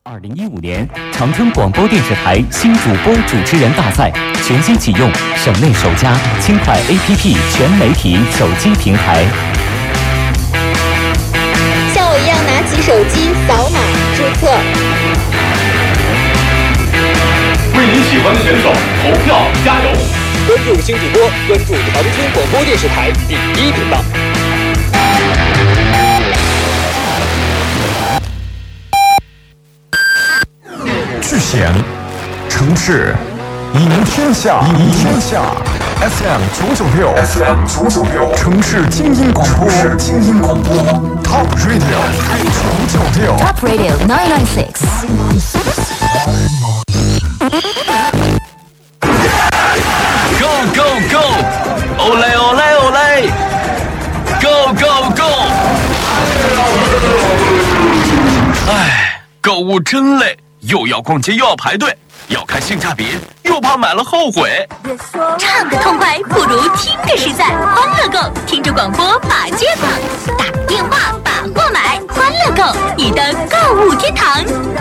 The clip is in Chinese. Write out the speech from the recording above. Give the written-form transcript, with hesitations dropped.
2015年长春广播电视台新主播主持人大赛全新启用，省内首家轻快 APP 全媒体手机平台。 像我一样拿起手机扫码注册， 为你喜欢的选手投票加油！ 关注新主播，关注长春广播电视台第1频道。 巨险，城市赢天下，赢天下。FM996，城市精英广播，Top Radio996，Top Radio 996。 Go go go！Olé olé olé！Go go go！ 哎，购物真累，又要逛街又要排队，要看性价比又怕买了后悔。 唱得痛快不如听着实在，欢乐购，听着广播把街跑，打电话把货买，欢乐购，你的购物天堂。